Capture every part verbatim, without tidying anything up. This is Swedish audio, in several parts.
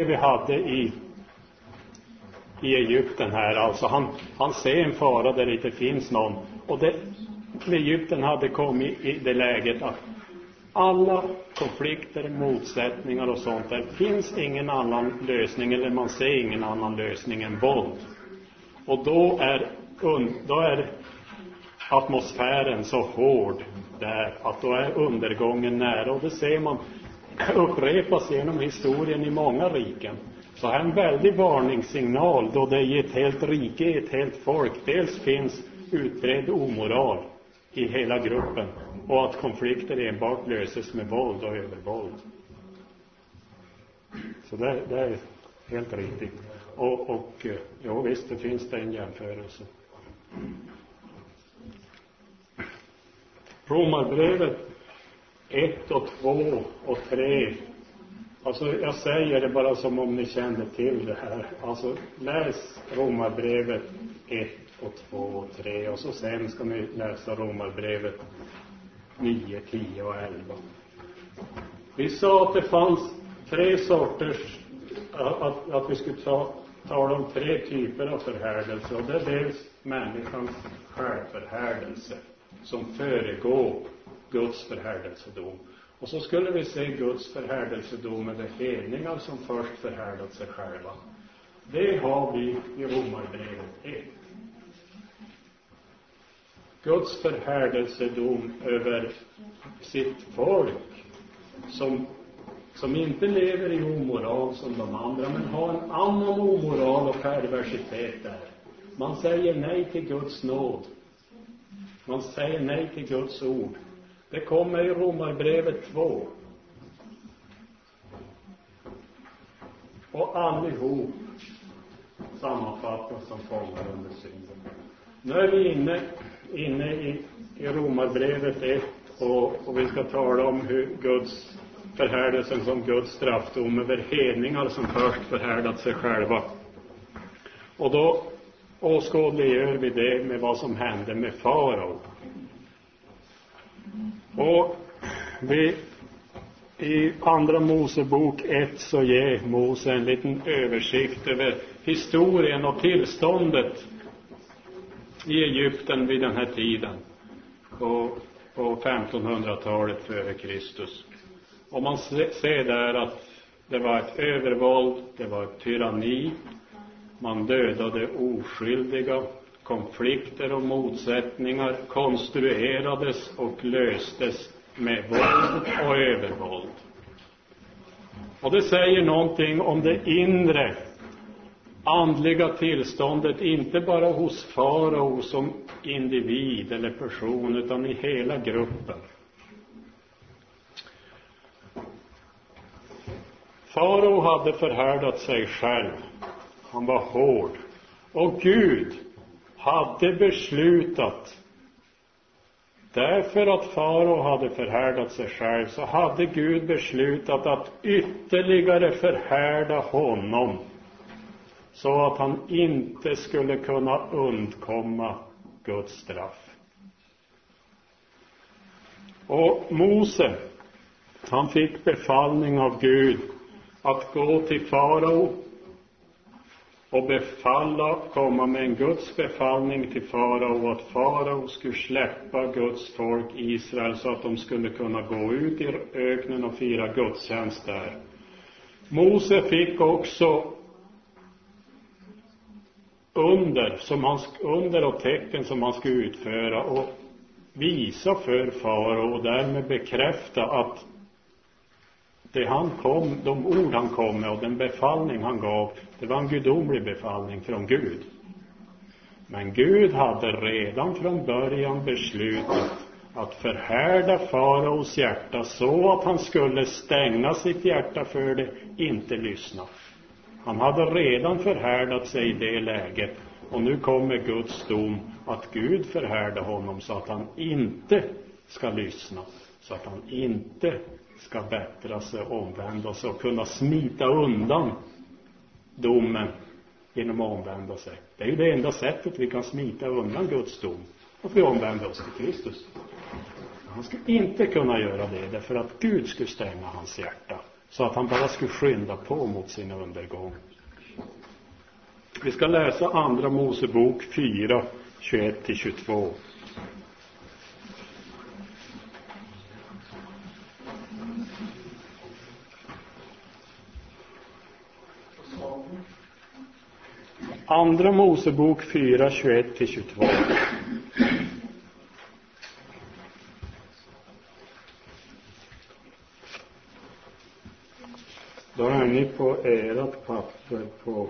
vi hade i i Egypten här, alltså han, han ser en fara där det inte finns någon, och det, Egypten hade kommit i det läget att alla konflikter, motsättningar och sånt, där finns ingen annan lösning, eller man ser ingen annan lösning än våld. Och då är, då är atmosfären så hård där att då är undergången nära, och det ser man upprepas genom historien i många riken. Så här en väldig varningssignal då det i ett helt rike, i ett helt folk, dels finns utbredd omoral i hela gruppen, och att konflikter enbart löses med våld och övervåld. Så det, det är helt riktigt. Och, och ja, visst, det finns det en jämförelse. Romarbrevet ett och två och tre. Alltså jag säger det bara som om ni kände till det här. Alltså läs Romarbrevet ett och två och tre, och så sen ska ni läsa Romarbrevet nio, tio och elva. Vi sa att det fanns tre sorters, att, att vi skulle ta, tala om tre typer av förhärdelse. Och det är dels människans självförhärdelse som föregår Guds förhärdelsedom. Och så skulle vi se Guds förhärdelsedom med de hedningar som först förhärdat sig själva. Det har vi i Romarbrevet ett. Guds förhärdelsedom över sitt folk som, som inte lever i omoral som de andra, men har en annan omoral och perversitet där. Man säger nej till Guds nåd. Man säger nej till Guds ord. Det kommer i Romarbrevet två. Och allihop sammanfattas som fångar under synden. Nu är vi inne, inne i, i Romarbrevet ett, och, och vi ska tala om hur Guds förhärdelsen som Guds straffdom över hedningar som först förhärdat sig själva. Och då åskådliggör vi det med vad som hände med farao. Och vi i andra Mosebok ett så ger Mose en liten översikt över historien och tillståndet i Egypten vid den här tiden på, på femtonhundratalet före Kristus. Och man ser där att det var ett övervåld, det var ett tyranni, man dödade oskyldiga, konflikter och motsättningar konstruerades och löstes med våld och övervåld. Och det säger någonting om det inre andliga tillståndet, inte bara hos farao som individ eller person, utan i hela gruppen. Farao hade förhärdat sig själv. Han var hård. Och Gud hade beslutat, därför att farao hade förhärdat sig själv, så hade Gud beslutat att ytterligare förhärda honom, så att han inte skulle kunna undkomma Guds straff. Och Mose, han fick befallning av Gud att gå till farao och befalla, komma med en Guds befallning till farao, att farao skulle släppa Guds folk Israel så att de skulle kunna gå ut i öknen och fira gudstjänst där. Mose fick också under, som han, under och tecken som han skulle utföra och visa för farao och därmed bekräfta att det han kom, de ord han kom med och den befallning han gav, det var en gudomlig befallning från Gud. Men Gud hade redan från början beslutat att förhärda faraos hjärta så att han skulle stänga sitt hjärta för det, inte lyssna. Han hade redan förhärdat sig i det läget, och nu kommer Guds dom att Gud förhärdar honom så att han inte ska lyssna, så att han inte ska bättra sig, omvända sig och kunna smita undan domen genom att omvända sig. Det är ju det enda sättet vi kan smita undan Guds dom, att vi omvänder oss till Kristus. Han skulle inte kunna göra det därför att Gud skulle stänga hans hjärta så att han bara skulle skynda på mot sin undergång. Vi ska läsa andra Mosebok fyra, tjugoett till tjugotvå. Andra Mosebok fyra, tjugoett till tjugotvå. Då är ni på ert papper på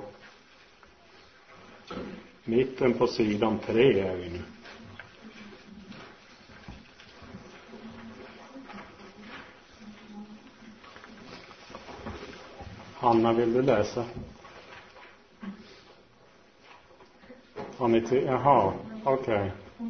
mitten på sidan tre är vi nu. Hanna, vill du läsa? Har ni till? Jaha, okej. Okay.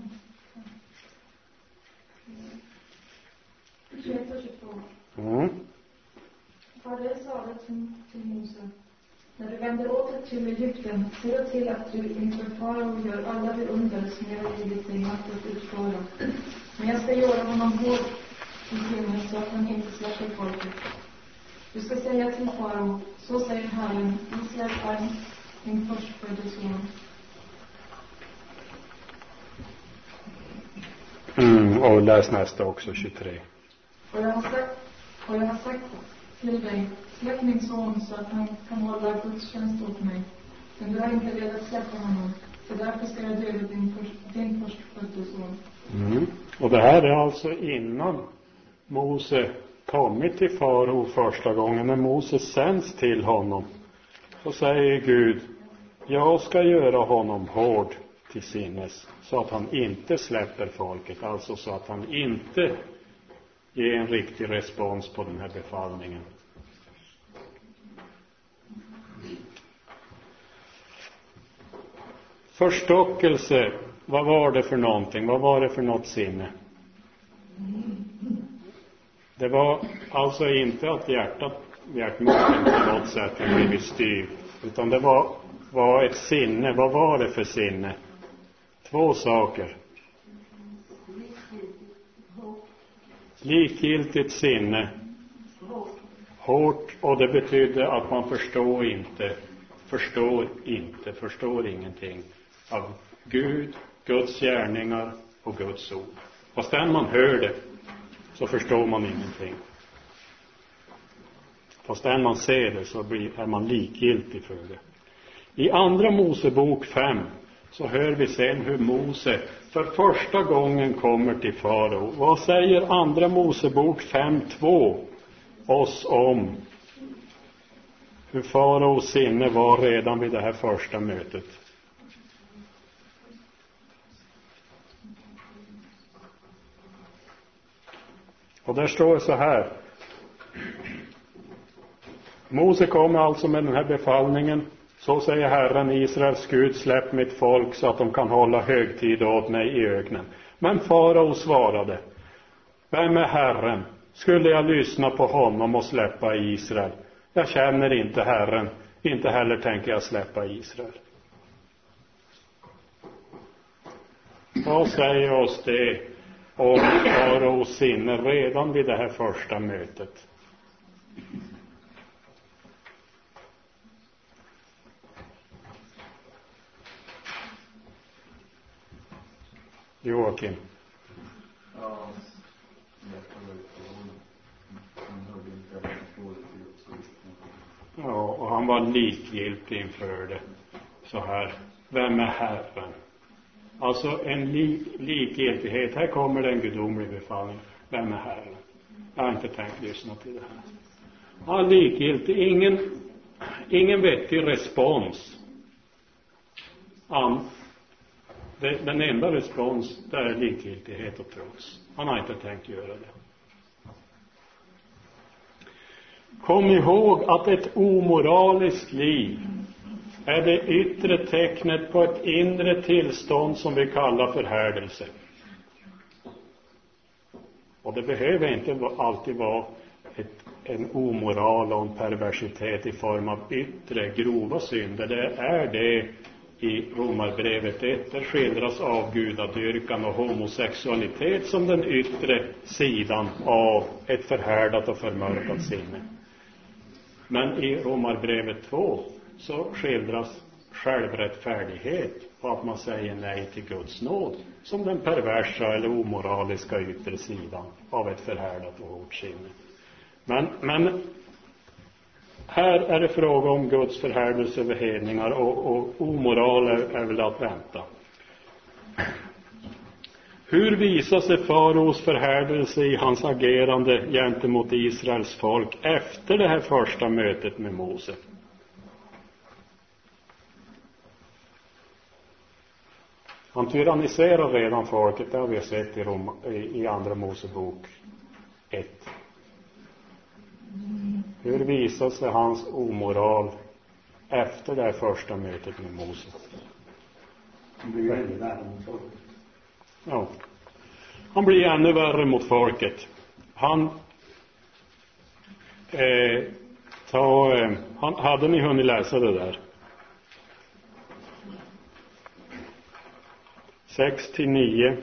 tjugoett och tjugotvå. Mm. Fader sade till, till Mose: när du vänder åter till Egypten, se då till att du inför farao gör alla de under som jag har givit dig makt att utföra. Men jag ska göra honom hård i sinnet så att han inte släpper folket. Du ska säga till farao: så säger Herren, Israel är min förstfödde son. Mm, och läs nästa också, tjugotre. Och jag har sagt, och jag har sagt till dig: släpp min son så att han kan hålla gudstjänst åt mig. Men du har inte velat släppa honom, så därför ska jag döda din, först, din förstfödde son. Mm. Och det här är alltså innan Mose kommit till farao första gången. När Mose sänds till honom, så säger Gud: jag ska göra honom hård till sinnes så att han inte släpper folket, alltså så att han inte ger en riktig respons på den här befallningen. Förstockelse, vad var det för någonting? Vad var det för något sinne? Det var alltså inte att hjärtat, hjärtmålen på något sätt har blivit styrt, utan det var, var ett sinne. Vad var det för sinne? Två saker. Likgiltigt sinne. Hårt, och det betydde att man förstår inte, förstår inte, förstår ingenting av Gud, Guds gärningar och Guds ord. Fast när man hör det så förstår man ingenting. Fast när man ser det så blir, är man likgiltig för det. I andra Mosebok fem så hör vi sen hur Mose för första gången kommer till farao. Vad säger andra Mosebok fem två oss om hur faraos sinne var redan vid det här första mötet? Och där står så här: Mose kommer alltså med den här befallningen: så säger Herren, Israels Gud, släpp mitt folk så att de kan hålla högtid åt mig i öknen. Men farao svarade: vem är Herren? Skulle jag lyssna på honom och släppa Israel? Jag känner inte Herren, inte heller tänker jag släppa Israel. Vad säger oss det om faraos sinne redan vid det här första mötet? Joakim. Ja, och han var likgiltig inför det. Så här: vem är Herren? Alltså en li- likgiltighet. Här kommer det en gudomlig befallning. Vem är Herren? Jag har inte tänkt lyssna till det här. Ja, likgiltig. Ingen, ingen vettig respons. An, det, den enda respons, det är likgiltighet och trots. Han har inte tänkt göra det. Kom ihåg att ett omoraliskt liv är det yttre tecknet på ett inre tillstånd som vi kallar förhärdelse. Och det behöver inte alltid vara ett, en omoral och en perversitet i form av yttre grova synder. Det är det i Romarbrevet ett. Där skildras avgudadyrkan och homosexualitet som den yttre sidan av ett förhärdat och förmörkat sinne. Men i Romarbrevet två så skildras självrättfärdighet och att man säger nej till Guds nåd som den perversa eller omoraliska yttre sidan av ett förhärdat och hårt sinne. Men, men här är det fråga om Guds förhärdelse över hedningar, och, och omoral är, är väl att vänta. Hur visar sig faraos förhärdelse i hans agerande gentemot Israels folk efter det här första mötet med Mose? Han tyranniserar redan folket, det har vi sett i, Rom, i, i andra Mosebok ett. Hur visar sig hans omoral efter det här första mötet med Mose? Han blir ännu värre mot folket. Ja. Han blir ännu värre mot folket. Han eh, ta, eh, han, hade ni hunnit läsa det där? sex till nio.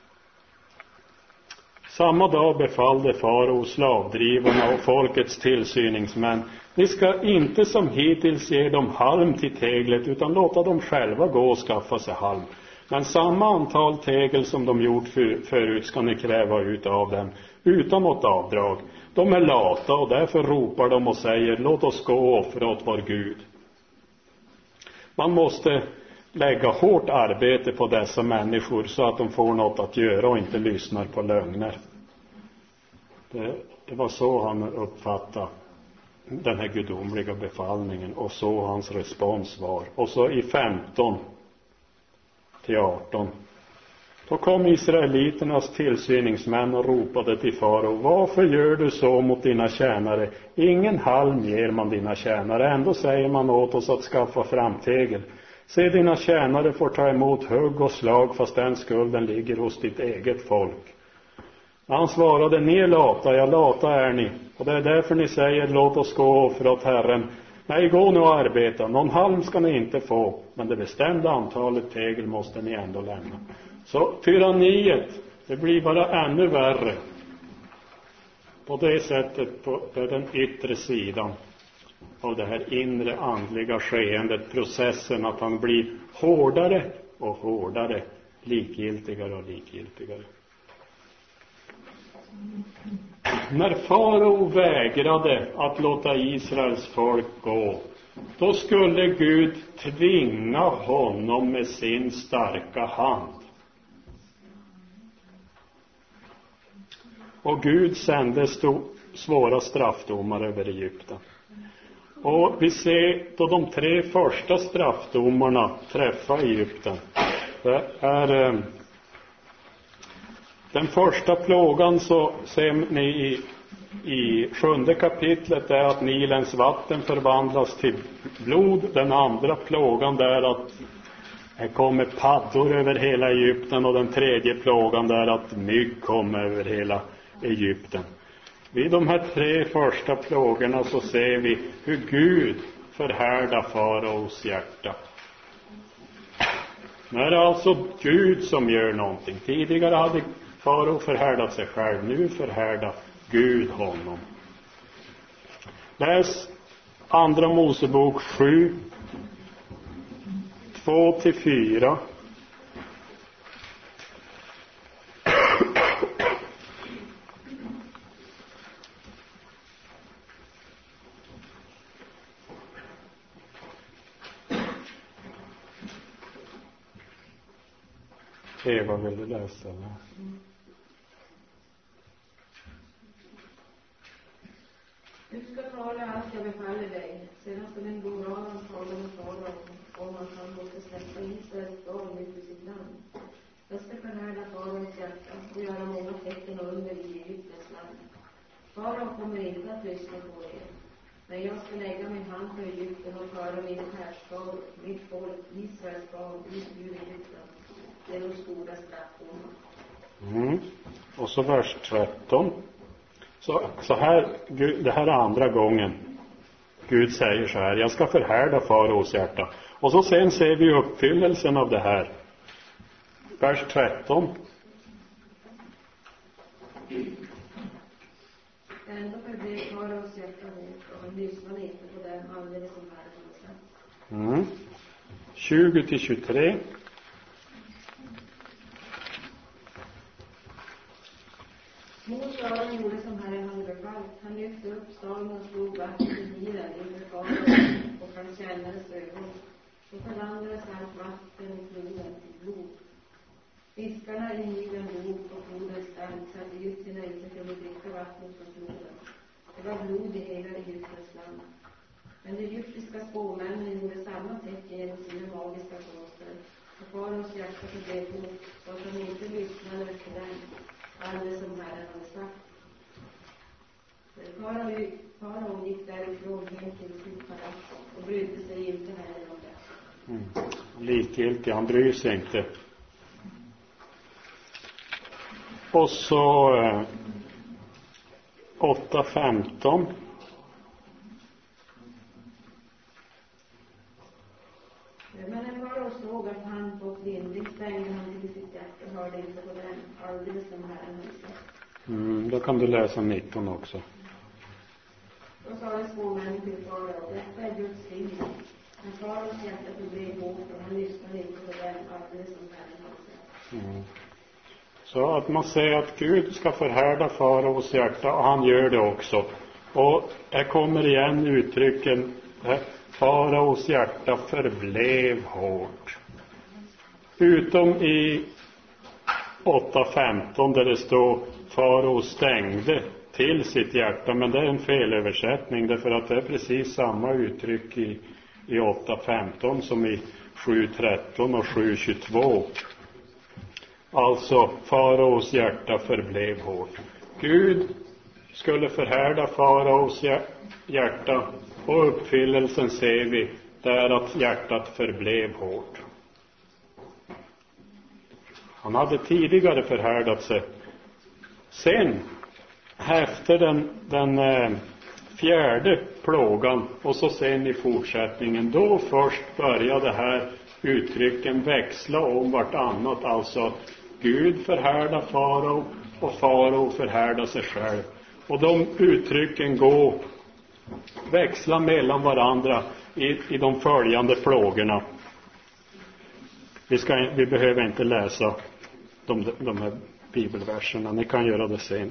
Samma dag befallde farao slavdrivarna och folkets tillsyningsmän: ni ska inte som hittills ge dem halm till teglet, utan låta dem själva gå och skaffa sig halm. Men samma antal tegel som de gjort för, förut ska ni kräva ut av dem, utan något avdrag. De är lata och därför ropar de och säger: låt oss gå och offra åt vår Gud. Man måste lägga hårt arbete på dessa människor så att de får något att göra och inte lyssnar på lögner. Det, det var så han uppfattade den här gudomliga befallningen, och så hans respons var. Och så i femton till arton. Då kom israeliternas tillsyningsmän och ropade till farao: varför gör du så mot dina tjänare? Ingen halm ger man dina tjänare, ändå säger man åt oss att skaffa fram tegel. Se, dina tjänare får ta emot hugg och slag, fast den skulden ligger hos ditt eget folk. Han svarade: ni är lata, ja lata är ni, och det är därför ni säger: låt oss gå och offra åt Herren. Nej, gå nu och arbeta, någon halm ska ni inte få, men det bestämda antalet tegel måste ni ändå lämna. Så tyranniet, det blir bara ännu värre på det sättet, på, på den yttre sidan av det här inre andliga skeendet, processen att han blir hårdare och hårdare, likgiltigare och likgiltigare. När farao vägrade att låta Israels folk gå, då skulle Gud tvinga honom med sin starka hand. Och Gud sände stor, svåra straffdomar över Egypten. Och vi ser då de tre första straffdomarna träffar Egypten. Det är eh, den första plågan, så ser ni i, i sjunde kapitlet, är att Nilens vatten förvandlas till blod. Den andra plågan är att det kommer paddor över hela Egypten, och den tredje plågan är att mygg kommer över hela Egypten. Vid de här tre första plågorna så ser vi hur Gud förhärdar faraos hjärta. Nu är det alltså Gud som gör någonting. Tidigare hade farao förhärdat sig själv, nu förhärdar Gud honom. Läs andra Mosebok sju, två till fyra. Eva, vill du läsa? Mm. Du ska tala allt jag befaller dig. Sedan ska den gode Aron tala med farao om att han måste släppa Israels barn ut ur sitt land. Jag ska förhärda faraos hjärta och göra många tecken och under i Egyptens land. Farao kommer inte att lyssna på er. Men jag ska lägga min hand på Egypten och föra min härskar, mitt folk, Israels barn, ut ur Egypten. Det är de stora straffdomar. Mm. Och så vers tretton. Så, så här, Gud, det här är andra gången Gud säger så här: jag ska förhärda faraos hjärta. Och så sen ser vi uppfyllelsen av det här. Vers tretton. Ändå förblev faraos hjärta hårt, och han lyssnade inte Mm. tjugo till tjugotre. Mose och Aron gjorde som Herren hade befallt. Han lyfte upp staven och slog vattnet i Nilen inför farao och hans tjänares ögon. Så förvandlades allt vatten i floden till blod. Fiskarna i Nilen dog och floden stank så att egyptierna inte kunde dricka vattnet från floden. Det var blod i hela Egyptens land. Men de egyptiska spåmännen gjorde samma tecken genom sina magiska konster. Och faraos hjärta förblev hårt så att han inte lyssnade till dem. Alldeles som Herren hade sagt. Farao, farao gick därifrån hem till sitt palats och brydde sig inte heller om det. Mm. Likgiltig, han bryr sig inte. Och så eh, åtta femton. Men när farao såg att han fått lindring stängde han till sitt hjärta och hörde inte på den, alldeles som Herren hade sagt. Mm, då kan du läsa nitton också. Då sa det spåmännen till farao, detta är Guds vilja. Men faraos hjärta förblev hårt och han lyssnade inte på den, alldeles som Herren hade sagt. Mm. Så att man säger att Gud ska förhärda faraos hjärta, och han gör det också. Och här kommer igen uttrycken, faraos hjärta förblev hårt. Utom i åtta femton där det står farao stängde till sitt hjärta, men det är en felöversättning därför att det är precis samma uttryck i, i åtta femton som i sju tretton och sju tjugotvå. Alltså faraos hjärta förblev hårt. Gud skulle förhärda faraos hjärta, och uppfyllelsen ser vi där att hjärtat förblev hårt. Han hade tidigare förhärdat sig. Sen, efter den, den eh, fjärde plågan och så sen i fortsättningen, då först började här uttrycken växla om vartannat. Alltså Gud förhärdar farao och farao förhärdar sig själv. Och de uttrycken går växla mellan varandra i, i de följande plågorna. Vi, ska, vi behöver inte läsa de, de här bibelverserna. Ni kan göra det sen.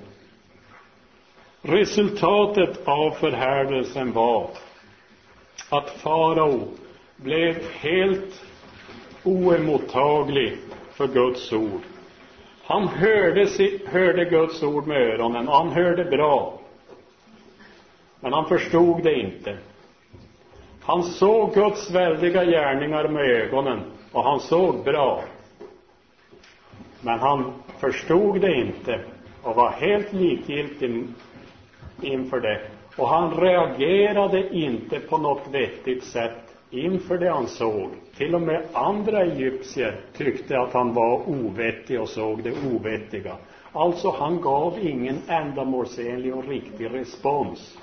Resultatet av förhärdelsen var att farao blev helt oemottaglig för Guds ord. Han hörde, hörde Guds ord med öronen. Han hörde bra. Men han förstod det inte. Han såg Guds väldiga gärningar med ögonen. Och han såg bra. Men han förstod det inte. Och var helt likgiltig inför det. Och han reagerade inte på något vettigt sätt inför det han såg. Till och med andra egyptier tyckte att han var ovettig och såg det ovettiga. Alltså han gav ingen ändamålsenlig och riktig respons.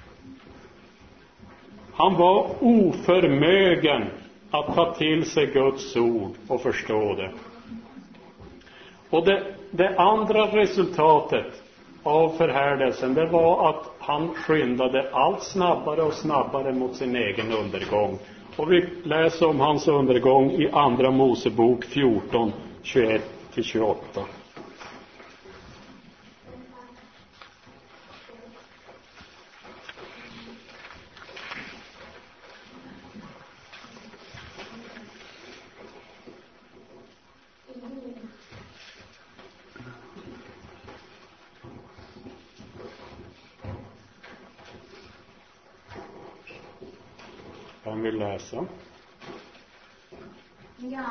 Han var oförmögen att ta till sig Guds ord och förstå det. Och det, det andra resultatet av förhärdelsen, det var att han skyndade allt snabbare och snabbare mot sin egen undergång. Och vi läser om hans undergång i andra Mosebok fjorton, tjugoett till tjugoåtta. Kan vi läsa? Ja.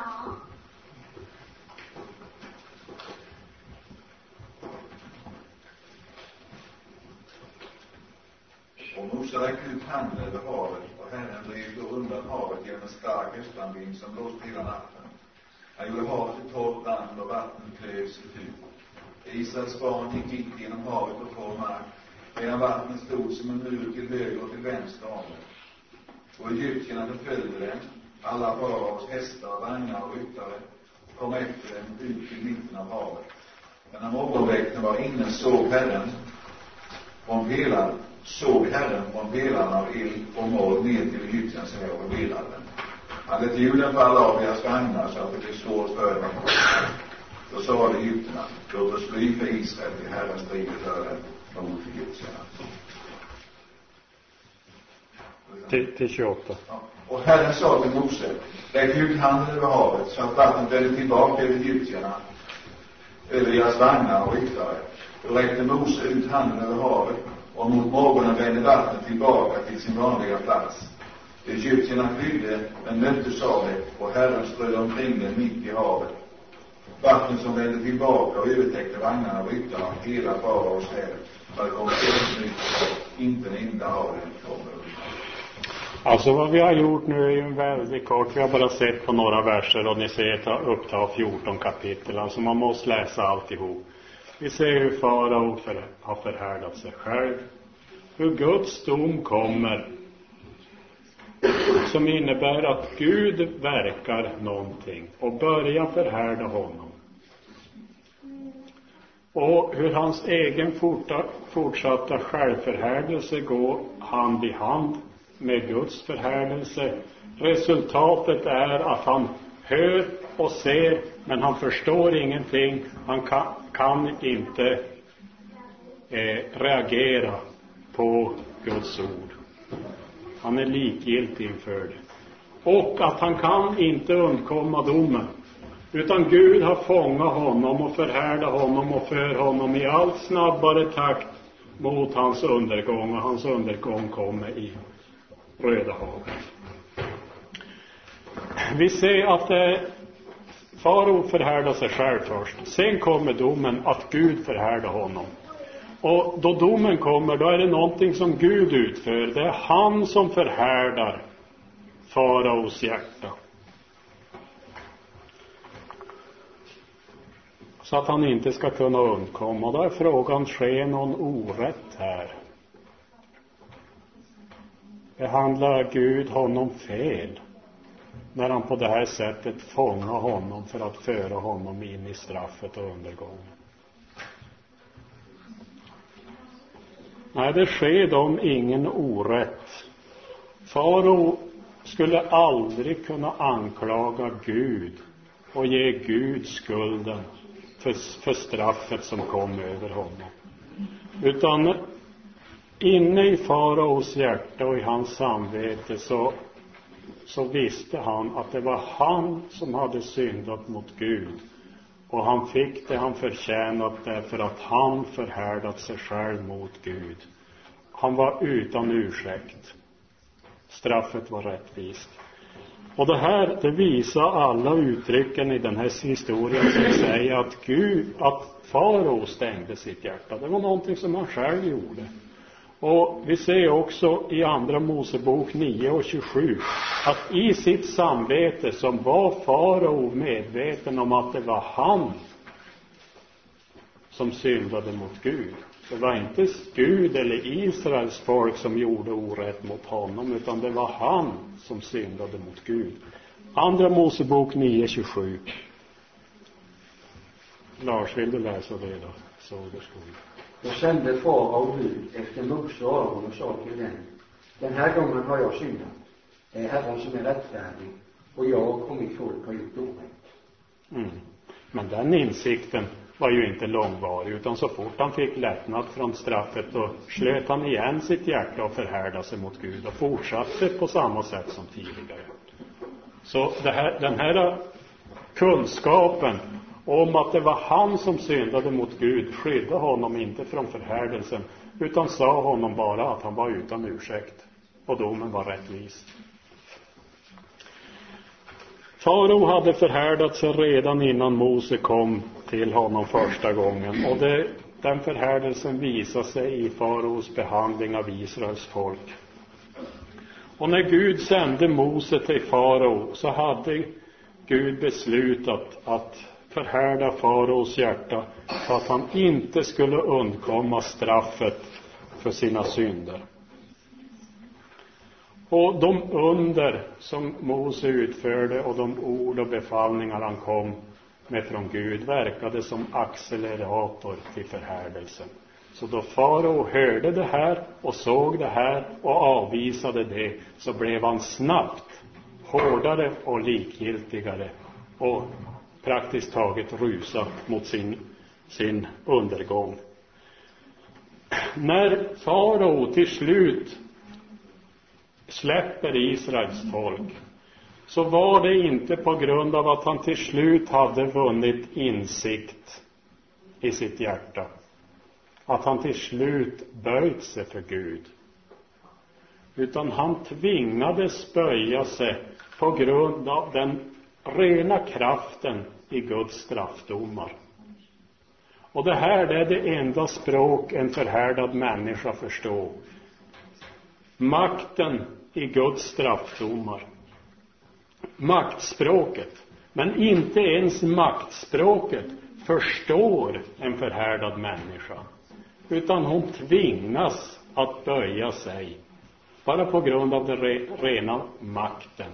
Och Mose räckte ut handen över havet, och Herren drev då undan havet genom en stark östanvind som blåste hela natten. Han gjorde havet till torrt land och vattnet klövs itu. Israels barn gick mitt genom havet och torr mark, medan vattnet stod som en mur till höger och till vänster om det. Och egyptierna förföljde dem, alla faraos hästar, vagnar och ryttare kom efter dem ut till mitten av havet. Men när morgonväkten var inne såg Herren från pelaren såg Herren från velan av eld och mål ner till Egyptiens här och velade den. Han lät jorden falla av deras vagnar så att det blev svårt för dem. Då sa Egypterna, låt oss fly för Israel, till Herren strider för dem mot Egyptierna. Till, till tjugoåtta. Ja. Och Herren sa till Mose, lägg ut handen över havet så att vattnet vände tillbaka över Egyptierna, över deras vagnar och ryttare. Då räckte Mose ut handen över havet, och mot morgonen vände vattnet tillbaka till sin vanliga plats. Egyptierna flydde, men möttes av det, och Herren strödde omkring dem mitt i havet. Vatten som vände tillbaka och övertäckte vagnarna och ryttarna hela faraos här. För det kom ett nytt, inte en enda av dem kommer. Alltså vad vi har gjort nu är ju väldigt kort. Vi har bara sett på några verser och ni ser att uppta fjorton kapitel. Alltså man måste läsa alltihop. Vi ser hur farao för, har förhärdat sig själv. Hur Guds dom kommer. Som innebär att Gud verkar någonting och börjar förhärda honom. Och hur hans egen forta, fortsatta självförhärdelse går hand i hand med Guds förhärdelse. Resultatet är att han hör och ser, men han förstår ingenting. Han kan, kan inte eh, reagera på Guds ord. Han är likgiltig inför det. Och att han kan inte undkomma domen. Utan Gud har fångat honom och förhärdat honom och för honom i allt snabbare takt mot hans undergång. Och hans undergång kommer i Röda havet. Vi ser att eh, farao förhärdar sig själv först. Sen kommer domen att Gud förhärdar honom. Och då domen kommer, då är det någonting som Gud utför. Det är han som förhärdar faraos hjärta. Så att han inte ska kunna undkomma. Och då är frågan, sker någon orätt här? Behandlar Gud honom fel när han på det här sättet fångar honom för att föra honom in i straffet och undergången? Nej, det sker dem ingen orätt. Farao skulle aldrig kunna anklaga Gud och ge Gud skulden för, för straffet som kom över honom. Utan inne i faraos hjärta och i hans samvete så, så visste han att det var han som hade syndat mot Gud. Och han fick det han förtjänat därför att han förhärdat sig själv mot Gud. Han var utan ursäkt. Straffet var rättvist. Och det här, det visar alla uttrycken i den här historien som säger att Gud, att farao stängde sitt hjärta. Det var någonting som han själv gjorde. Och vi ser också i andra Mosebok nio och tjugosju att i sitt samvete som var farao medveten om att det var han som syndade mot Gud. Det var inte Gud eller Israels folk som gjorde orätt mot honom, utan det var han som syndade mot Gud. Andra Mosebok nio tjugosju. Lars, vill du läsa det då? Så det skulle. Då sände farao bud efter Mose och Aron och sa till dem: den här gången har jag syndat. Det är Herren som är rättfärdig, och jag och mitt folk har gjort orätt. Mm. Men den insikten var ju inte långvarig, utan så fort han fick lättnad från straffet då slöt han igen sitt hjärta och förhärdade sig mot Gud och fortsatte på samma sätt som tidigare. Så det här, den här kunskapen om att det var han som syndade mot Gud skyddade honom inte från förhärdelsen, utan sa honom bara att han var utan ursäkt, och domen var rättvis. Farao hade förhärdat sig redan innan Mose kom till honom första gången, och det, den förhärdelsen visar sig i faraos behandling av Israels folk. Och när Gud sände Mose till farao så hade Gud beslutat att förhärda faraos hjärta så att han inte skulle undkomma straffet för sina synder. Och de under som Mose utförde och de ord och befallningar han kom med från Gud verkade som accelerator till förhärdelsen. Så då farao hörde det här och såg det här och avvisade det, så blev han snabbt hårdare och likgiltigare och praktiskt taget rusa mot sin, sin undergång. När farao till slut släpper Israels folk, så var det inte på grund av att han till slut hade vunnit insikt i sitt hjärta, att han till slut böjt sig för Gud, utan han tvingades böja sig på grund av den rena kraften i Guds straffdomar. Och det här är det enda språk en förhärdad människa förstår. Makten i Guds straffdomar. Maktspråket. Men inte ens maktspråket förstår en förhärdad människa. Utan hon tvingas att böja sig. Bara på grund av den re, rena makten.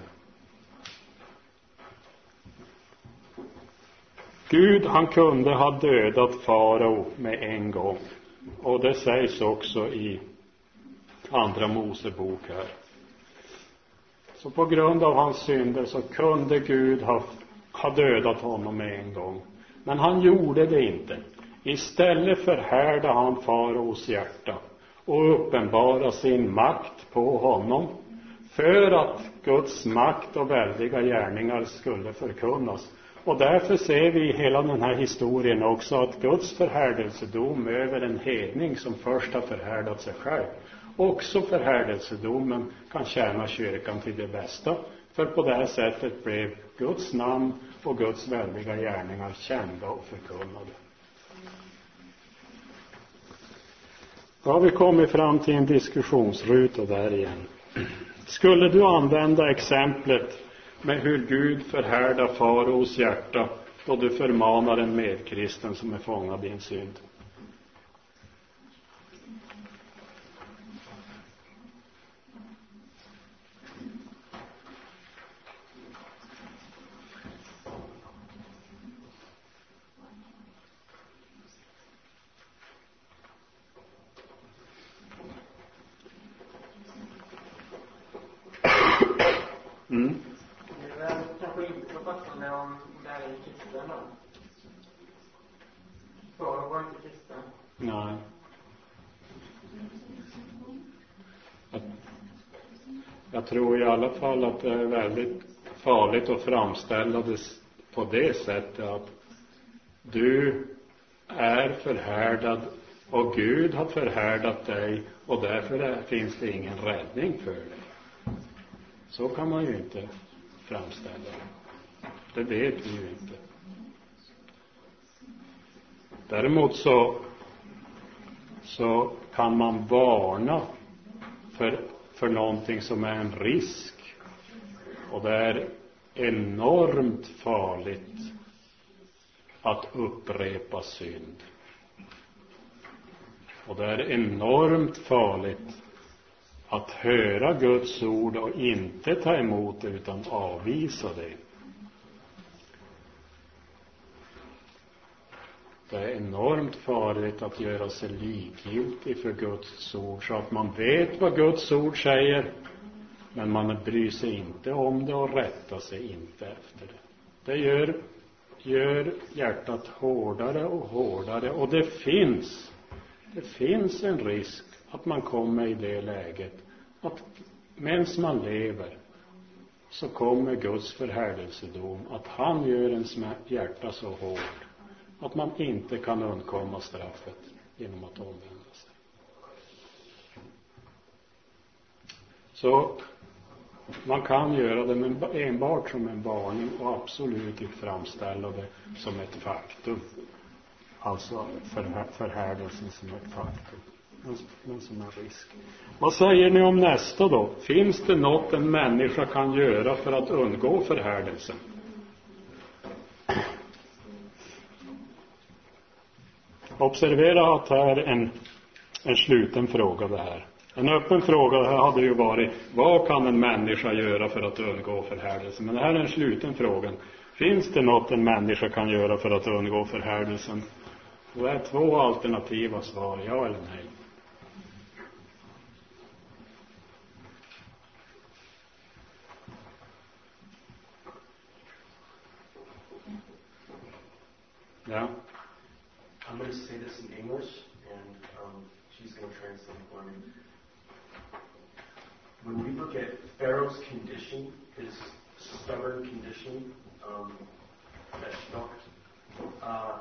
Gud, han kunde ha dödat farao med en gång. Och det sägs också i andra Mosebok här. Så på grund av hans synder så kunde Gud ha, ha dödat honom med en gång. Men han gjorde det inte. Istället förhärdade han faraos hjärta och uppenbara sin makt på honom, för att Guds makt och väldiga gärningar skulle förkunnas. Och därför ser vi i hela den här historien också att Guds förhärdelsedom över en hedning som först har förhärdat sig själv, också förhärdelsedomen kan tjäna kyrkan till det bästa. För på det här sättet blev Guds namn och Guds väldiga gärningar kända och förkunnade. Då har vi kommit fram till en diskussionsruta där igen. Skulle du använda exemplet med hur Gud förhärdar faraos hjärta då du förmanar en medkristen som är fångad i en synd? Mm. Det är väl kanske inte så passande om det här är en kristen då. Farao var inte kristen. Nej. Jag, jag tror i alla fall att det är väldigt farligt att framställa det på det sättet att du är förhärdad och Gud har förhärdat dig och därför är, finns det ingen räddning för dig. Så kan man ju inte framställa det. Det vet vi ju inte. Däremot så, så kan man varna för, för någonting som är en risk. Och det är enormt farligt att upprepa synd. Och det är enormt farligt att höra Guds ord och inte ta emot det utan avvisa det. Det är enormt farligt att göra sig likgiltig för Guds ord så att man vet vad Guds ord säger, men man bryr sig inte om det och rättar sig inte efter det. Det gör, gör hjärtat hårdare och hårdare, och det finns det finns en risk att man kommer i det läget att medan man lever så kommer Guds förhärdelsedom, att han gör ens hjärta så hårt att man inte kan undkomma straffet genom att omvända sig. Så man kan göra det men enbart som en varning och absolut inte framställa det som ett faktum. Alltså förhärdelsen som ett faktum. Men som en risk. Vad säger ni om nästa då? Finns det något en människa kan göra för att undgå förhärdelsen? Observera att det här är en, en sluten fråga det här. En öppen fråga det här hade ju varit: vad kan en människa göra för att undgå förhärdelsen? Men det här är en sluten fråga. Finns det något en människa kan göra för att undgå förhärdelsen? Det är två alternativa svar, ja eller nej. Ja. I'm going to say this in English, and um, she's going to translate for me. When we look at Pharaoh's condition, his stubborn condition, um, that shocked, uh,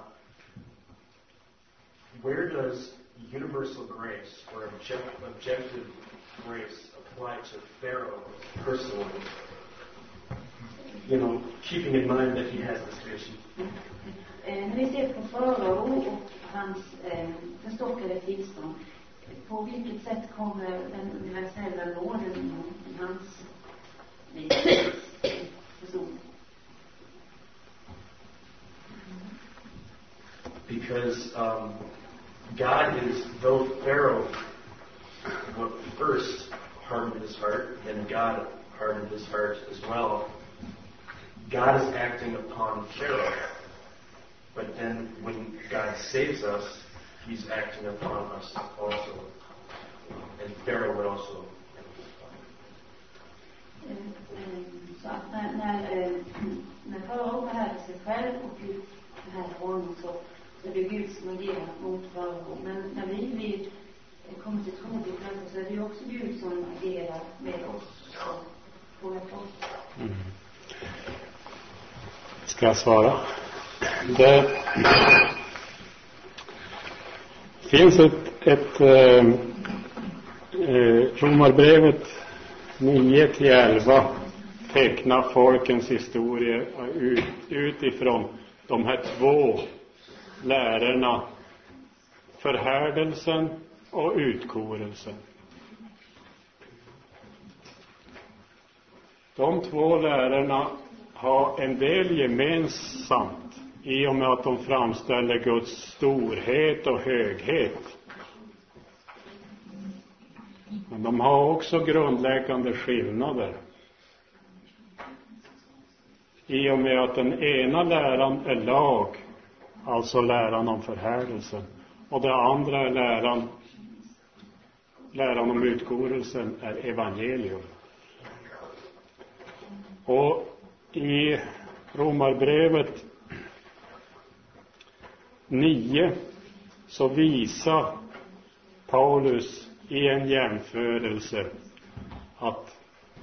where does universal grace or object, objective grace apply to Pharaoh personally? You know, keeping in mind that he has this condition. Eh, när vi ser på Farao och hans eh, förstockade tillstånd, på vilket sätt kommer den universella nåden i hans liv person? Because um, God is, though Pharaoh first hardened his heart, and God hardened his heart as well, God is acting upon Pharaoh. But then when God saves us, he's acting upon us also. And Pharaoh would also. Så att när, när, när Farao behärde sig själv och Gud behärde honom, så är det Gud som agerar mot Farao. Men när vi blir, kommer till tro till frälsning, så är det ju också Gud som agerar med oss och på ett oss. Mm. Ska jag svara? Det finns ett, ett eh, Romarbrevet nio till elva tecknar folkens historia ut, utifrån de här två lärarna, förhärdelsen och utkorelsen. De två lärarna har en del gemensamt i och med att de framställer Guds storhet och höghet. Men de har också grundläggande skillnader. I och med att den ena läran är lag, alltså läran om förhärdelsen, och den andra är läran, läran om utkorelsen är evangelium. Och i Romarbrevet nio så visar Paulus i en jämförelse att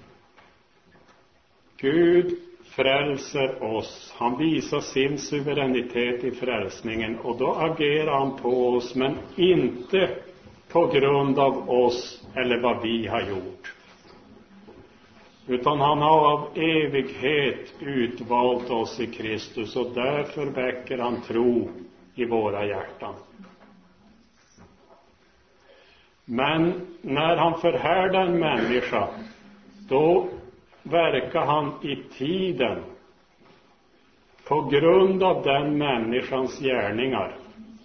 Gud frälser oss. Han visar sin suveränitet i frälsningen, och då agerar han på oss, men inte på grund av oss eller vad vi har gjort. Utan han har av evighet utvalt oss i Kristus, och därför väcker han tro i våra hjärtan. Men när han förhärdar en människa, då verkar han i tiden på grund av den människans gärningar.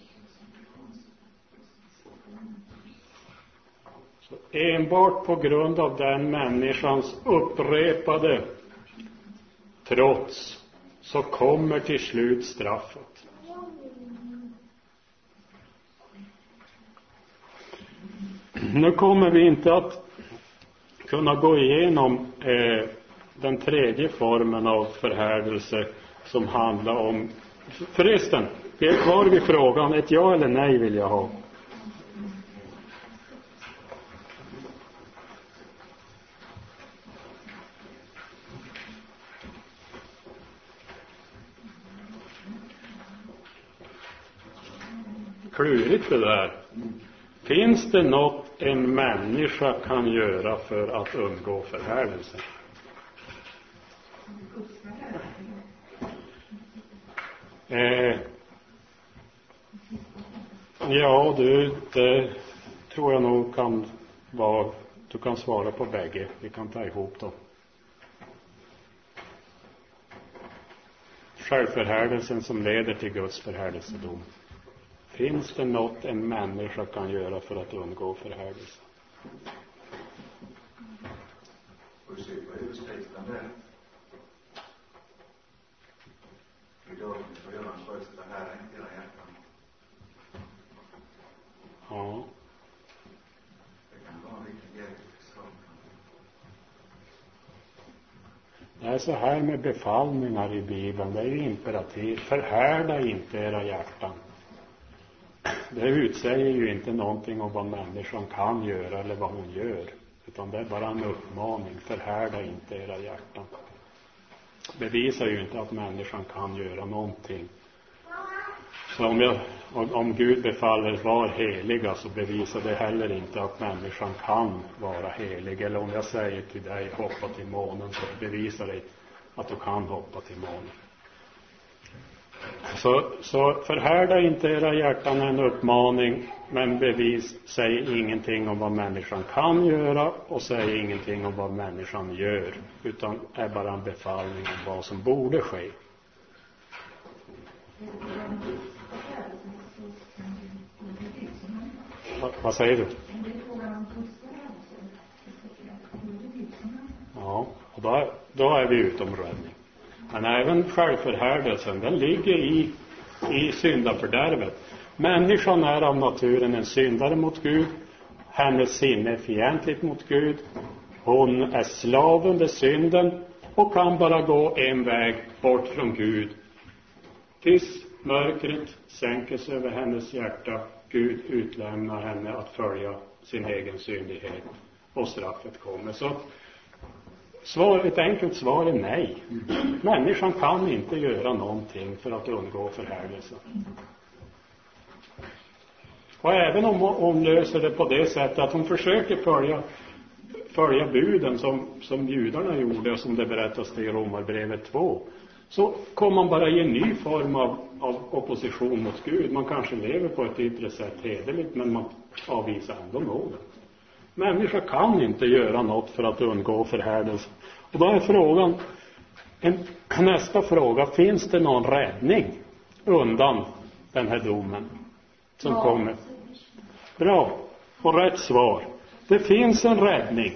Så enbart på grund av den människans upprepade trots så kommer till slut straffet. Nu kommer vi inte att kunna gå igenom eh, den tredje formen av förhärdelse som handlar om... Förresten, vi är kvar vid frågan. Ett ja eller nej vill jag ha. Klurigt det där. Finns det något en människa kan göra för att undgå förhärdelse? Eh, ja, du, det tror jag nog kan vara... Du kan svara på bägge. Vi kan ta ihop dem. Självförhärdelsen som leder till Guds förhärdelsedom. Finns det något en människa kan göra för att undgå förhärdelse? Får du se på huvudtexten där. Idag får göra en tröst det här i era hjärtan. är så här med befallningar i Bibeln. Det är ju imperativ. Förhärda inte era hjärtan. Det utsäger ju inte någonting om vad människan kan göra eller vad hon gör. Utan det är bara en uppmaning. Förhärda inte era hjärtan. Bevisar ju inte att människan kan göra någonting. Så om, jag, om Gud befaller var heliga, så bevisar det heller inte att människan kan vara helig. Eller om jag säger till dig hoppa till månen, så bevisar det att du kan hoppa till månen. Så, så förhärda inte era hjärtan, en uppmaning, men bevis, säg ingenting om vad människan kan göra och säg ingenting om vad människan gör, utan är bara en befallning om vad som borde ske. Va, vad säger du? Ja, och då, då är vi utom räddning. Men även självförhärdelsen, den ligger i, i syndafördärvet. Människan är av naturen en syndare mot Gud. Hennes sinne är fientligt mot Gud. Hon är slav under synden och kan bara gå en väg bort från Gud. Tills mörkret sänker sig över hennes hjärta. Gud utlämnar henne att följa sin egen syndighet och straffet kommer. Så svar, ett enkelt svar är nej. Människan kan inte göra någonting för att undgå förhärdelsen. Och även om hon löser det på det sättet att hon försöker följa, följa buden som, som judarna gjorde och som det berättas i Romarbrevet två, så kommer man bara i en ny form av, av opposition mot Gud. Man kanske lever på ett yttre sätt hederligt, men man avvisar ändå nåden. Människa kan inte göra något för att undgå förhärdelsen. Och då är frågan, en, nästa fråga, finns det någon räddning undan den här domen som ja. kommer? Bra, och rätt svar. Det finns en räddning.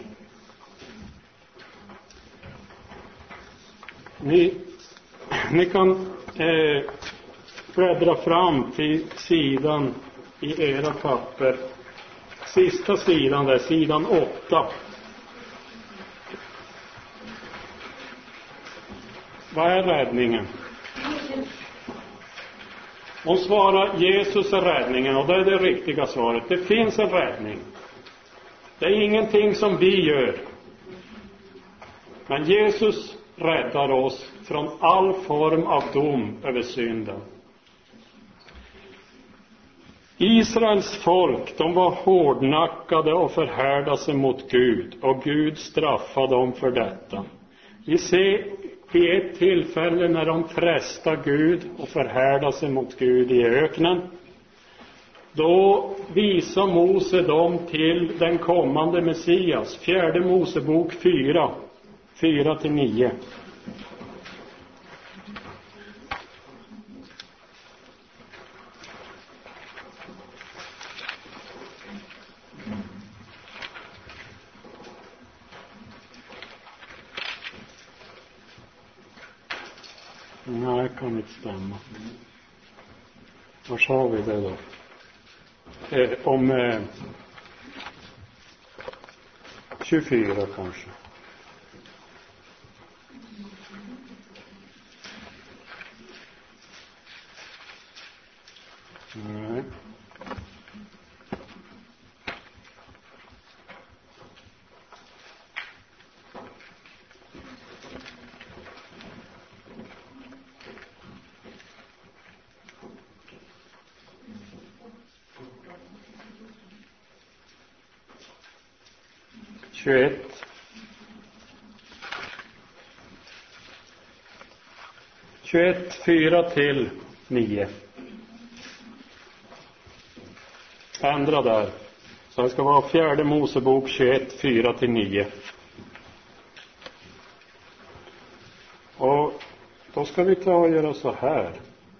Ni, ni kan eh, bläddra fram till sidan i era papper. Sista sidan där, sidan åtta. Vad är räddningen? Hon svarar, Jesus är räddningen, och det är det riktiga svaret. Det finns en räddning. Det är ingenting som vi gör. Men Jesus räddar oss från all form av dom över synden. Israels folk, de var hårdnackade och förhärdade sig mot Gud, och Gud straffade dem för detta. Vi ser vid ett tillfälle när de frestade Gud och förhärdade sig mot Gud i öknen. Då visar Mose dem till den kommande Messias. Fjärde Mosebok fyra, fyra till nio. Nej, kan inte stämma. Var sa vi det då? Eh, om eh, tjugofyra kanske. Nej. tjugoett. tjugoett, fyra till nio. Ändra där. Så det ska vara fjärde Mosebok tjugoett, fyra till nio. Och då ska vi ta och göra så här.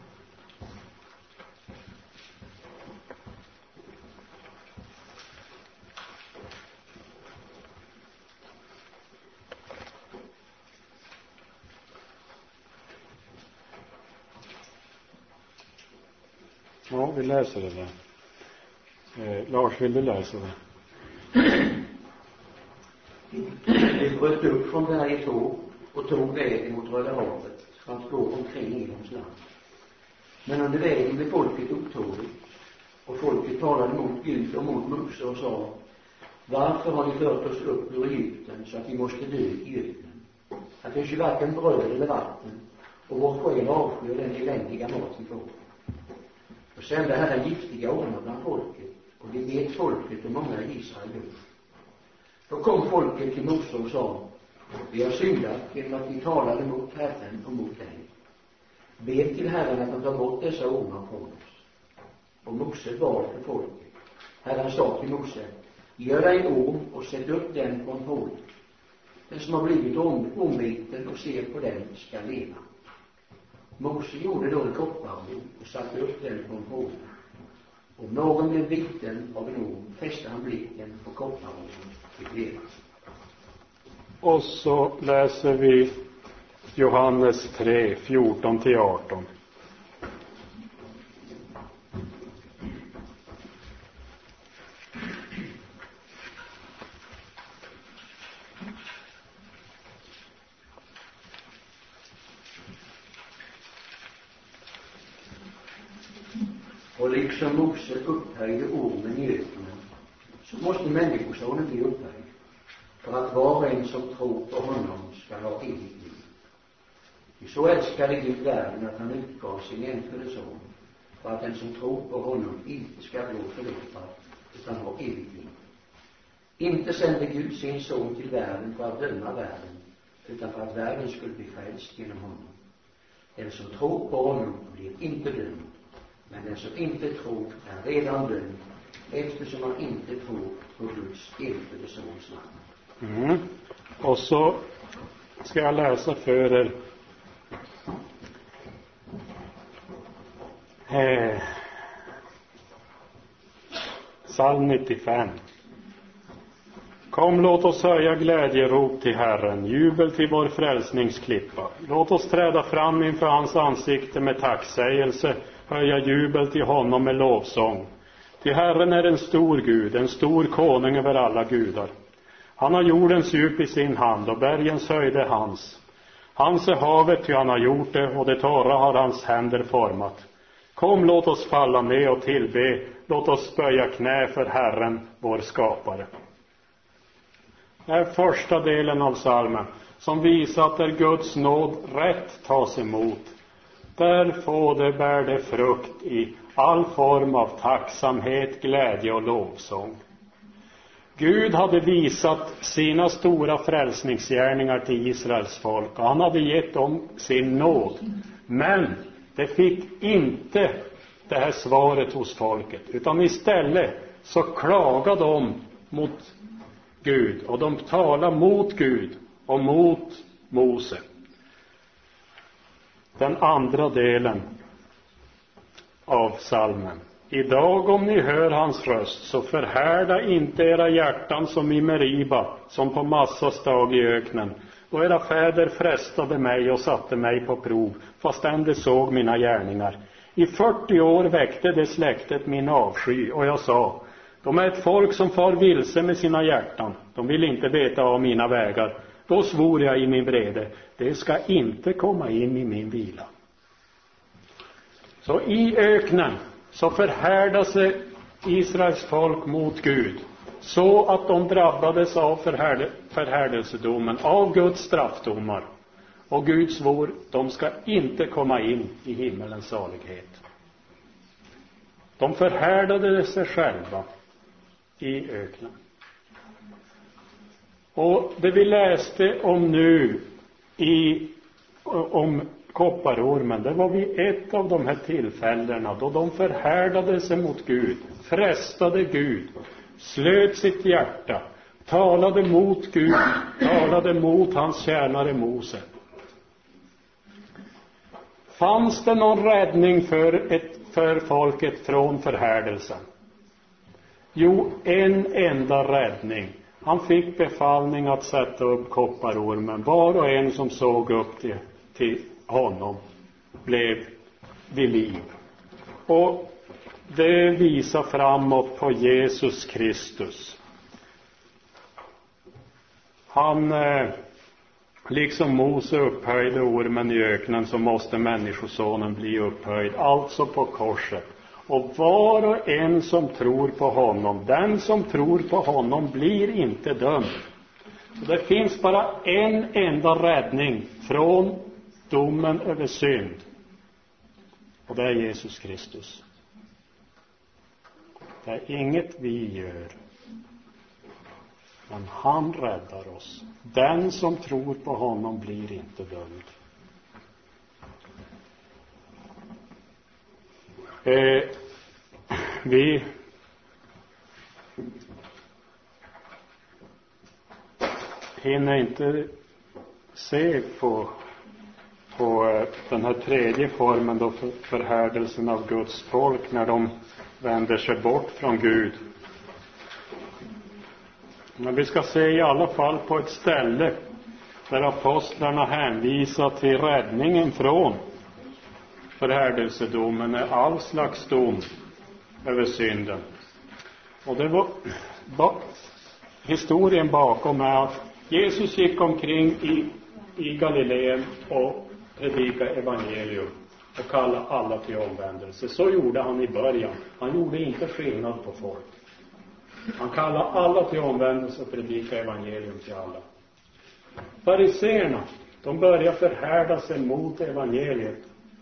Ja, vi läser det där. Eh, Lars, vill du läsa det? Vi bröt upp från det här i två och tog vägen mot Röda havet för att gå omkring Edoms land. Men under vägen blev folket otåligt, och folket talade mot Gud och mot Mose och sa: varför har ni fört oss upp ur Egypten så att vi måste dö i öknen? Att det finns ju varken bröd eller vatten, och vår själ avskyr den eländiga mat vi får. Och sände Herren giftiga ormar bland folket, och det vet folket och många i Israel dog. Då kom folket till Mose och sa: vi har syndat genom att vi talade mot Herren och mot dig. Be till Herren att han tar bort dessa ormar från oss. Och Mose bad för folket. Herren sa till Mose: gör dig en orm och sätt upp den på en pål. Den som har blivit om, ombiten och ser på den ska leva. Mose gjorde då en kopparorm och satte upp den på en pål. Om någon blev biten av en orm fäste han blicken på kopparormen och fick leva. Och så läser vi Johannes tre, fjorton till arton. Och liksom Mose upphöjde ormen i öknen, så måste människosonen bli upphöjd, för att var och en som tror på honom ska ha evigt liv. Ty så älskade Gud världen att han utgav sin enfödde son, för att den som tror på honom inte ska bli förlorad utan ha evigt liv. Inte sände Gud sin son till världen för att döma världen, utan för att världen skulle bli frälst genom honom. Den som tror på honom blir inte dömd, men den som inte tror är redan dömd, eftersom man inte tror på Guds enfödde sons namn. Mm. Och så ska jag läsa för er eh, psalm nittiofem. Kom, låt oss höja glädjerop till Herren, jubel till vår frälsningsklippa. Låt oss träda fram inför hans ansikte med tacksägelse, höja jubel till honom med lovsång. Till Herren är en stor Gud, en stor konung över alla gudar. Han har jordens djup i sin hand och bergens höjd är hans. Hans är havet, ty han har gjort det, och det torra har hans händer format. Kom, låt oss falla ner och tillbe, låt oss böja knä för Herren, vår skapare. Det är första delen av psalmen som visar att där Guds nåd rätt tas emot, där får det bär det frukt i all form av tacksamhet, glädje och lovsång. Gud hade visat sina stora frälsningsgärningar till Israels folk, och han hade gett dem sin nåd. Men det fick inte det här svaret hos folket, utan istället så klagade de mot Gud, och de talade mot Gud och mot Mose. Den andra delen av psalmen. Idag om ni hör hans röst, så förhärda inte era hjärtan som i Meriba, som på Massas dag i öknen. Då era fäder frestade mig och satte mig på prov, fastän de såg mina gärningar. I fyrtio år väckte det släktet min avsky, och jag sa: de är ett folk som far vilse med sina hjärtan. De vill inte veta av mina vägar. Då svor jag i min vrede: det ska inte komma in i min vila. Så i öknen så förhärdade sig Israels folk mot Gud, så att de drabbades av förhärd- förhärdelsedomen, av Guds straffdomar. Och Gud svor: de ska inte komma in i himmelens salighet. De förhärdade sig själva i öknen. Och det vi läste om nu i, om kopparormen, det var vid ett av de här tillfällena då de förhärdade sig mot Gud, frestade Gud, slöt sitt hjärta, talade mot Gud, talade mot hans tjänare Mose. Fanns det någon räddning för, ett, för folket från förhärdelsen? Jo, en enda räddning. Han fick befallning att sätta upp kopparormen. Var och en som såg upp till, till honom blev vid liv. Och det visar framåt på Jesus Kristus. Han, eh, Liksom Mose upphöjde ormen i öknen, så måste människosonen bli upphöjd, alltså på korset. Och var och en som tror på honom, den som tror på honom blir inte dömd. Så det finns bara en enda räddning från domen över synd. Och det är Jesus Kristus. Det är inget vi gör. Men han räddar oss. Den som tror på honom blir inte dömd. Eh, vi hinner inte se på, på den här tredje formen då, för förhärdelsen av Guds folk när de vänder sig bort från Gud. Men vi ska se i alla fall på ett ställe där apostlarna hänvisar till räddningen från förhärdelsedomen, är all slags dom över synden. Och det var, var historien bakom är att Jesus gick omkring i, i Galileen och predikade evangelium och kallade alla till omvändelse. Så gjorde han i början. Han gjorde inte skillnad på folk. Han kallade alla till omvändelse och predikade evangelium till alla. Fariseerna, de började förhärda sig mot evangeliet.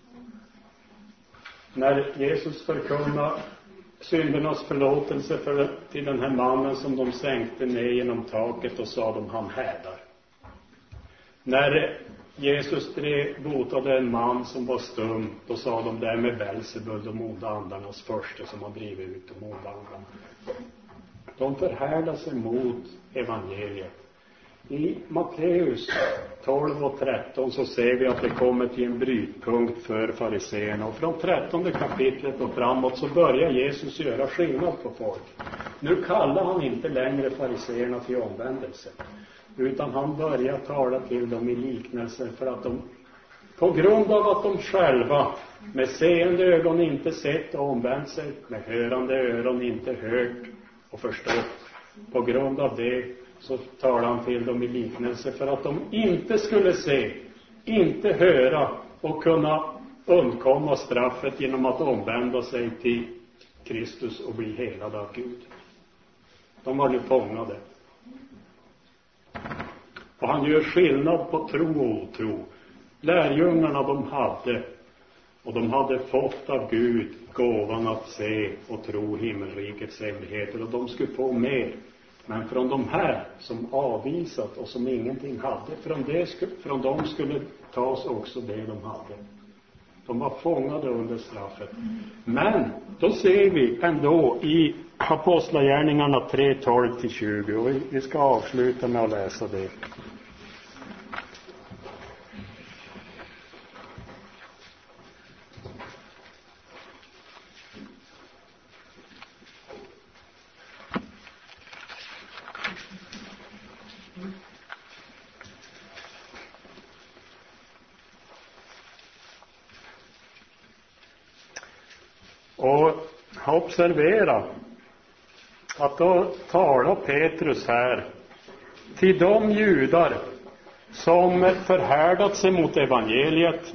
När Jesus förkunnade syndernas förlåtelse för, till den här mannen som de sänkte ner genom taket, och sa de, han hädar. När Jesus drev, botade en man som var stum, då sa de, där med Belzebul, de onda andarnas första som har drivit ut de onda andarna. De förhärdar sig mot evangeliet. I Matteus tolv och tretton så ser vi att det kommer till en brytpunkt för fariseerna. Och från trettonde kapitlet och framåt så börjar Jesus göra skillnad på folk. Nu kallar han inte längre fariseerna till omvändelse, utan han börjar tala till dem i liknelser, för att de, på grund av att de själva med seende ögon inte sett och omvänt sig, med hörande öron inte hört och förstått, på grund av det så talar han till dem i liknelse för att de inte skulle se, inte höra och kunna undkomma straffet genom att omvända sig till Kristus och bli helade av Gud. De var nu fångade. Och han gör skillnad på tro och otro. Lärjungarna de hade, och de hade fått av Gud gåvan att se och tro himmelrikets hemligheter, och de skulle få mer. Men från de här som avvisat och som ingenting hade, från, det, från dem skulle tas också det de hade. De var fångade under straffet. Men då ser vi ändå i Apostlagärningarna tre tolv till tjugo, och vi ska avsluta med att läsa det. Och observera att då talar Petrus här till de judar som förhärdat sig mot evangeliet,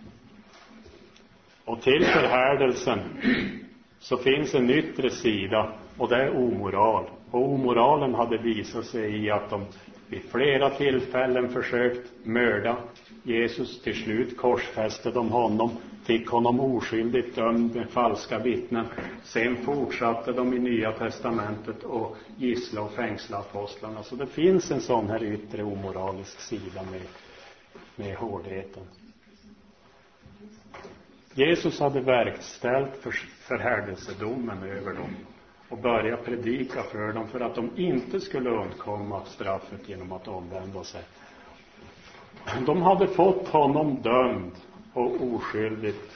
och till förhärdelsen så finns en yttre sida, och det är omoral. Och omoralen hade visat sig i att de vid flera tillfällen försökt mörda Jesus. Till slut korsfäste de honom, fick honom oskyldigt dömd med falska vittnen. Sen fortsatte de i Nya testamentet och gissla och fängsla apostlarna. Så det finns en sån här yttre omoralisk sida med, med hårdheten. Jesus hade verkställt för, förhärdelsedomen över dem och började predika för dem för att de inte skulle undkomma straffet genom att omvända sig. De hade fått honom dömd och oskyldigt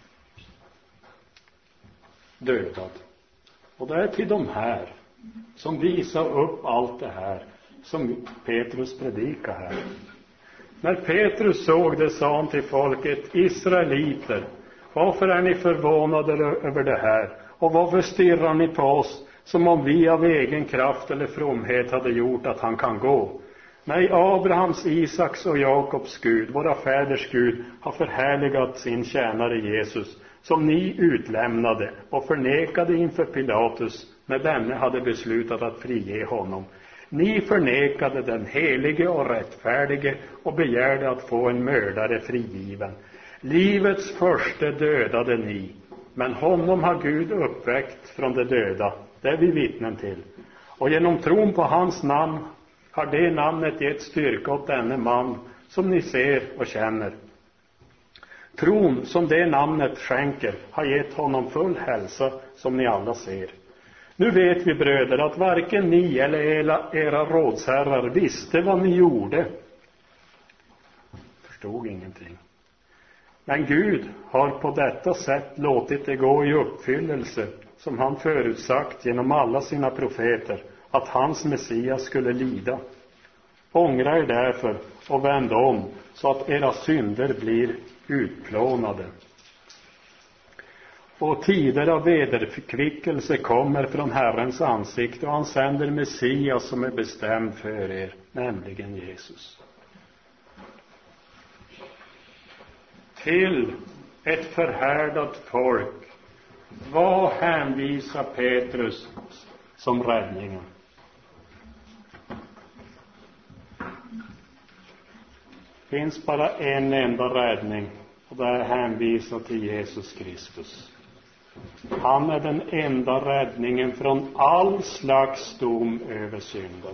dödad. Och det är till de här som visar upp allt det här som Petrus predikar här. När Petrus såg det sa han till folket: Israeliter, varför är ni förvånade över det här? Och varför stirrar ni på oss som om vi av egen kraft eller fromhet hade gjort att han kan gå? Nej, Abrahams, Isaks och Jakobs Gud, våra fäders Gud, har förhärligat sin tjänare Jesus, som ni utlämnade och förnekade inför Pilatus när denne hade beslutat att frige honom. Ni förnekade den helige och rättfärdige och begärde att få en mördare frigiven. Livets första dödade ni, men honom har Gud uppväckt från de döda, det är vi vittnen till. Och genom tron på hans namn har det namnet gett styrka åt denne man som ni ser och känner. Tron som det namnet skänker har gett honom full hälsa som ni alla ser. Nu vet vi, bröder, att varken ni eller era, era rådsherrar visste vad ni gjorde. Förstod ingenting. Men Gud har på detta sätt låtit det gå i uppfyllelse, som han förutsagt genom alla sina profeter, att hans Messias skulle lida. Ångra er därför och vänd om, så att era synder blir utplånade. Och tider av vederkvickelse kommer från Herrens ansikte, och han sänder Messias som är bestämd för er, nämligen Jesus. Till ett förhärdat folk, vad hänvisar Petrus som räddningen? Det finns bara en enda räddning, och det är hänvisat till Jesus Kristus. Han är den enda räddningen från all slags dom över synden.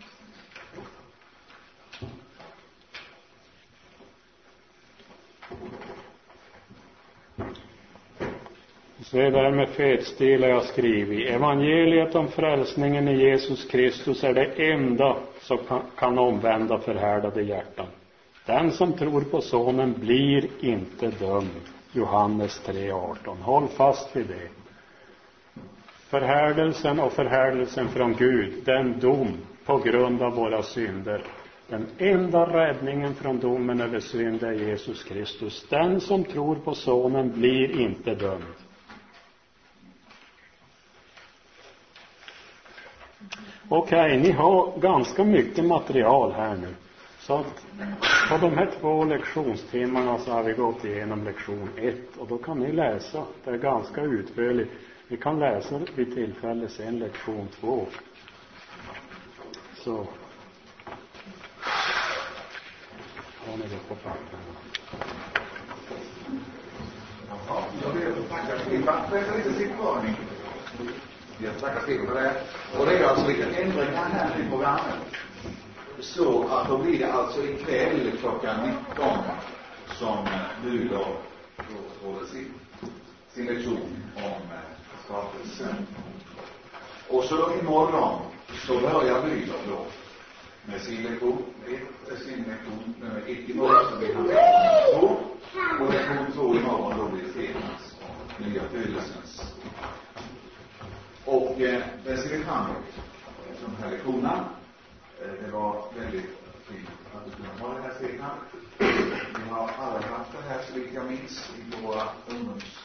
Se där med fetstil jag skrivit. Evangeliet om frälsningen i Jesus Kristus är det enda som kan, kan omvända förhärdade hjärtan. Den som tror på sonen blir inte dömd. Johannes tre arton. Håll fast vid det. Förhärdelsen och förhärdelsen från Gud, den dom på grund av våra synder. Den enda räddningen från domen över synd är Jesus Kristus. Den som tror på sonen blir inte dömd. Okej, okay, ni har ganska mycket material här nu. Så att på de här två lektionstimmarna så har vi gått igenom lektion ett. Och då kan ni läsa, det är ganska utförligt. Ni kan läsa vid tillfälle sen lektion två. Så har ni det på papperna. Ja, jag vill tacka Stefan. Jag kan inte sitta kvar. Jag tackar Stefan för det. Och det är alltså lite ändringar här i programmet. Så att då blir det alltså ikväll klockan nitton som du då får sin, sin lektion om skapelsen. Och så imorgon så börjar Blyder då med sin lektion, sin lektion nummer ett imorgon, så blir han lektion två. Och lektion två imorgon då blir Stefans nya födelsens. Och eh, det ser vi fram emot som här lektionen. Det var väldigt fint att du kunde ha det här Stefan. Vi har alla haft det här så vitt jag minns i våra ungdoms